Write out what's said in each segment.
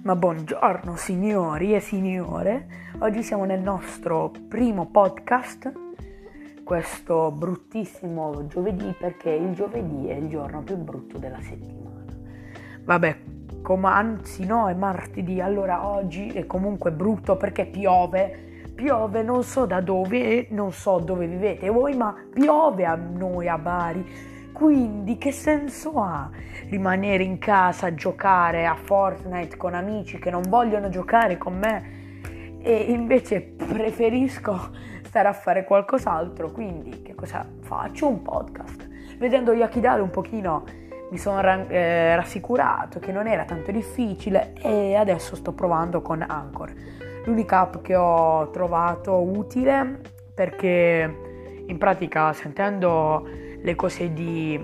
Ma buongiorno signori e signore, oggi siamo nel nostro primo podcast, questo bruttissimo giovedì, perché il giovedì è il giorno più brutto della settimana. Vabbè, è martedì, allora oggi è comunque brutto perché piove, non so da dove, non so dove vivete voi, ma piove a noi a Bari. Quindi che senso ha rimanere in casa a giocare a Fortnite con amici che non vogliono giocare con me e invece preferisco stare a fare qualcos'altro? Quindi che cosa faccio? Un podcast. Vedendo Yakidale un pochino mi sono rassicurato che non era tanto difficile e adesso sto provando con Anchor, l'unica app che ho trovato utile, perché in pratica sentendo le cose di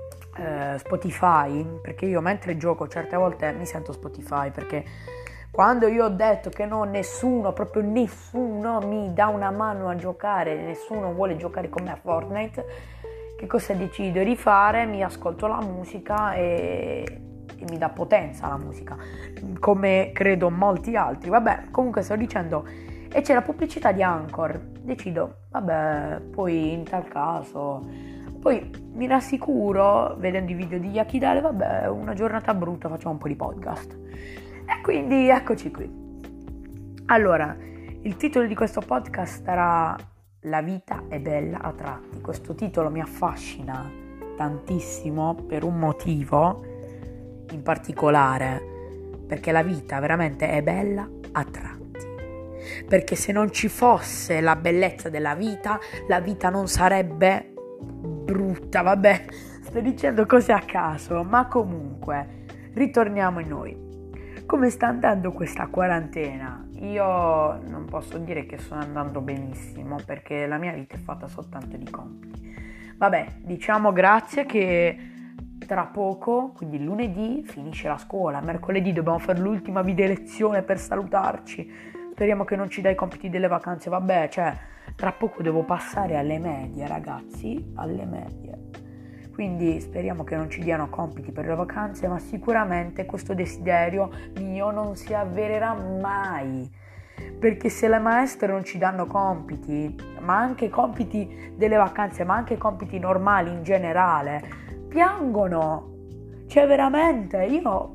Spotify, perché io mentre gioco certe volte mi sento Spotify, perché quando io ho detto che proprio nessuno mi dà una mano a giocare, nessuno vuole giocare con me a Fortnite, che cosa decido di fare? Mi ascolto la musica e mi dà potenza la musica, come credo molti altri. Vabbè, comunque sto dicendo, e c'è la pubblicità di Anchor, decido, vabbè, poi in tal caso. Poi mi rassicuro vedendo i video di Yakidale, vabbè, una giornata brutta, facciamo un po' di podcast. E quindi eccoci qui. Allora, il titolo di questo podcast sarà La vita è bella a tratti. Questo titolo mi affascina tantissimo per un motivo in particolare, perché la vita veramente è bella a tratti. Perché se non ci fosse la bellezza della vita, la vita non sarebbe brutta, vabbè, sto dicendo cose a caso, ma comunque ritorniamo in noi. Come sta andando questa quarantena? Io non posso dire che sto andando benissimo, perché la mia vita è fatta soltanto di compiti. Vabbè, diciamo grazie che tra poco, quindi lunedì, finisce la scuola, mercoledì dobbiamo fare l'ultima video lezione per salutarci. Speriamo che non ci dai i compiti delle vacanze, vabbè, tra poco devo passare alle medie, ragazzi, alle medie. Quindi speriamo che non ci diano compiti per le vacanze, ma sicuramente questo desiderio mio non si avvererà mai. Perché se le maestre non ci danno compiti, ma anche compiti delle vacanze, ma anche compiti normali in generale, piangono. Veramente, io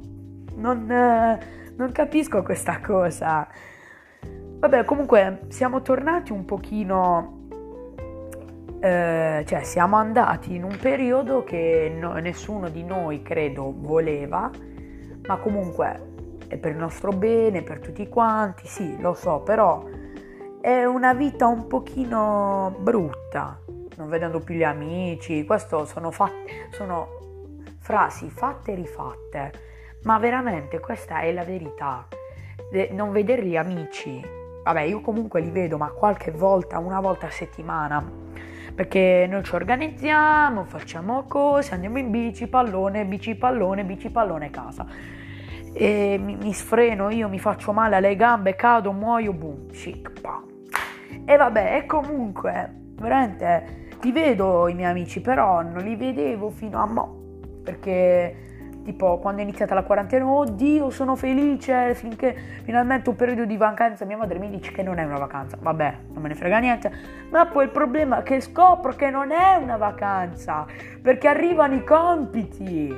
non capisco questa cosa. Vabbè, comunque siamo tornati un pochino, siamo andati in un periodo che nessuno di noi credo voleva, ma comunque è per il nostro bene, per tutti quanti, sì, lo so, però è una vita un pochino brutta, non vedendo più gli amici, questo sono frasi fatte e rifatte, ma veramente questa è la verità, non vedere gli amici. Vabbè, io comunque li vedo, ma qualche volta, una volta a settimana, perché noi ci organizziamo, facciamo cose, andiamo in bici, pallone, casa. E mi sfreno, io mi faccio male alle gambe, cado, muoio, boom, chic, pam. E vabbè, e comunque, veramente, li vedo i miei amici, però non li vedevo fino a mo', perché tipo quando è iniziata la quarantena, oddio sono felice finché finalmente un periodo di vacanza. Mia madre mi dice che non è una vacanza, vabbè, non me ne frega niente, ma poi il problema è che scopro che non è una vacanza, perché arrivano i compiti,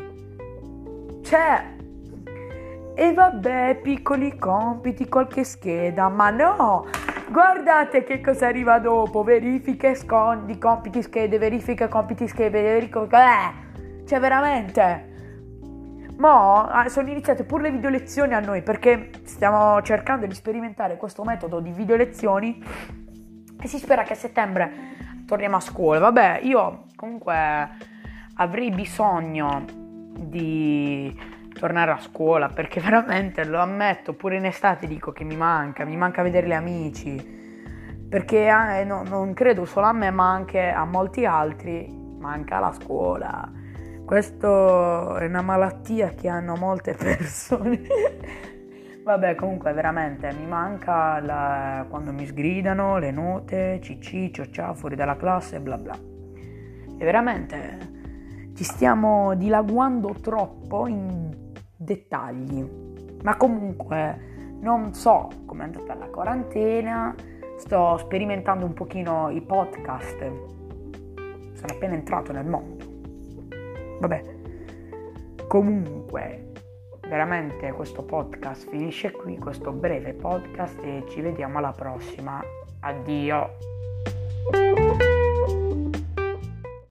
e vabbè, piccoli compiti, qualche scheda, ma no, guardate che cosa arriva dopo, verifiche, scondi, compiti, schede, verifiche, compiti, schede, veramente. Sono iniziate pure le video lezioni a noi, perché stiamo cercando di sperimentare questo metodo di video lezioni e si spera che a settembre torniamo a scuola. Vabbè, io comunque avrei bisogno di tornare a scuola, perché veramente, lo ammetto, pure in estate dico che mi manca vedere gli amici, perché non credo solo a me, ma anche a molti altri manca la scuola. Questo è una malattia che hanno molte persone. Vabbè, comunque veramente mi manca quando mi sgridano le note, cicci, ciocià, fuori dalla classe, bla bla. E veramente ci stiamo dilaguando troppo in dettagli. Ma comunque non so com'è andata la quarantena, sto sperimentando un pochino i podcast, sono appena entrato nel mondo. Vabbè, comunque veramente questo podcast finisce qui, questo breve podcast, e ci vediamo alla prossima. Addio.